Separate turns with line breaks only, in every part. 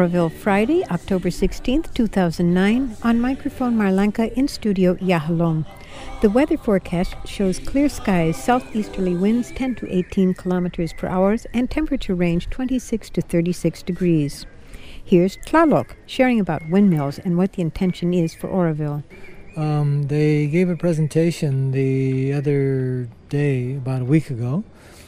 Oroville, Friday, October 16th, 2009. On microphone Marlanka, in studio Yahalom. The weather forecast shows clear skies, southeasterly winds 10 to 18 kilometers per hour, and temperature range 26 to 36 degrees. Here's Tlalok sharing about windmills and what the intention is for Oroville.
They gave a presentation the other day, about a week ago,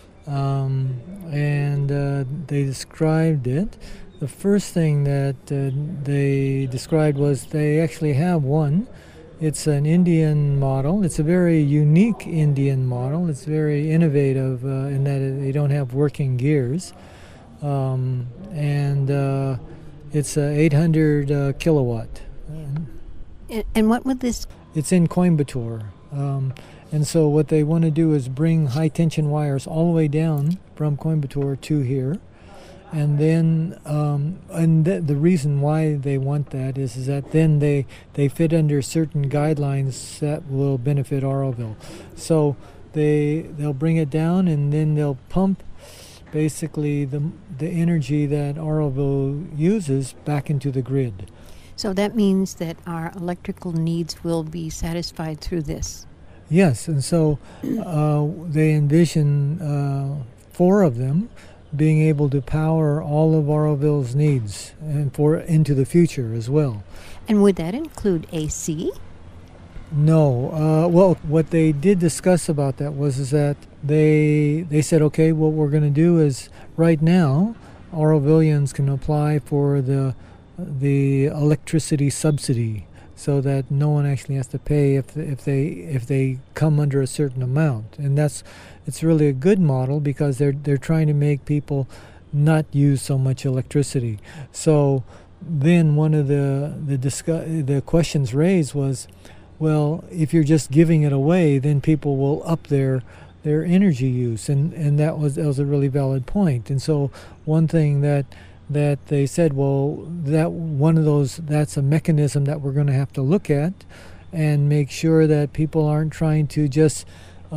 and they described it. The first thing that they described was they actually have one. It's an Indian model. It's a very unique Indian model. It's very innovative in that they don't have working gears. It's 800 kilowatt.
And what would this...
It's in Coimbatore. And so what they want to do is bring high-tension wires all the way down from Coimbatore to here. And then the reason why they want that is that then they fit under certain guidelines that will benefit Oroville. So they'll bring it down, and then they'll pump basically the energy that Oroville uses back into the grid.
So that means that our electrical needs will be satisfied through this?
Yes, and so they envision 4 of them being able to power all of Oroville's needs and into the future as well.
And would that include AC?
No. Well, what they did discuss about that is that they said, okay, what we're going to do is right now, Orovillians can apply for the electricity subsidy, so that no one actually has to pay if they come under a certain amount. And it's really a good model because they're trying to make people not use so much electricity. So then one of the questions raised was, well, if you're just giving it away, then people will up their energy use, and that was a really valid point. And so one thing that they said, well, that's a mechanism that we're going to have to look at and make sure that people aren't trying to just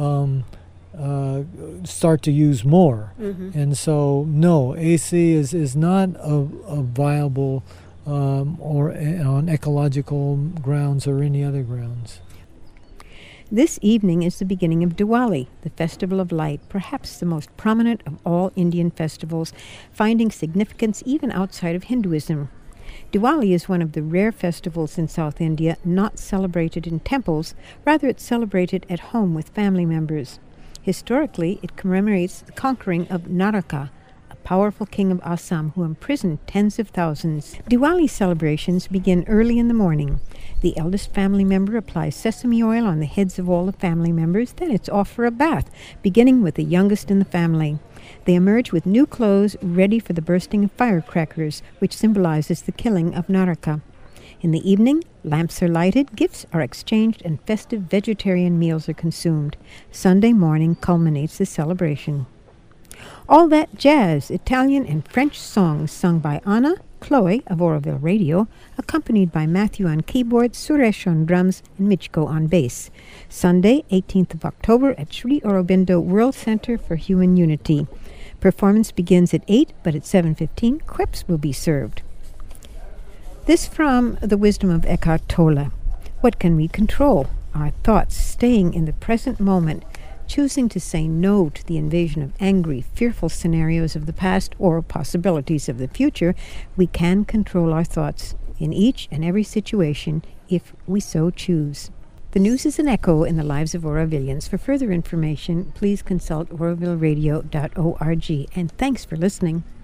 start to use more. Mm-hmm. And so, no, AC is not a viable or on ecological grounds or any other grounds.
This evening is the beginning of Diwali, the Festival of Light, perhaps the most prominent of all Indian festivals, finding significance even outside of Hinduism. Diwali is one of the rare festivals in South India not celebrated in temples, rather it's celebrated at home with family members. Historically, it commemorates the conquering of Naraka, a powerful king of Assam who imprisoned tens of thousands. Diwali celebrations begin early in the morning. The eldest family member applies sesame oil on the heads of all the family members. Then it's off for a bath, beginning with the youngest in the family. They emerge with new clothes, ready for the bursting of firecrackers, which symbolizes the killing of Naraka. In the evening, lamps are lighted, gifts are exchanged, and festive vegetarian meals are consumed. Sunday morning culminates the celebration. All that jazz, Italian and French songs sung by Anna, Chloe of Oroville Radio, accompanied by Matthew on keyboards, Suresh on drums, and Michko on bass. Sunday, 18th of October at Sri Aurobindo World Center for Human Unity. Performance begins at 8, but at 7:15, crepes will be served. This from the wisdom of Eckhart Tolle. What can we control? Our thoughts, staying in the present moment, choosing to say no to the invasion of angry, fearful scenarios of the past or possibilities of the future. We can control our thoughts in each and every situation if we so choose. The news is an echo in the lives of Orovillians. For further information, please consult orovilleradio.org. And thanks for listening.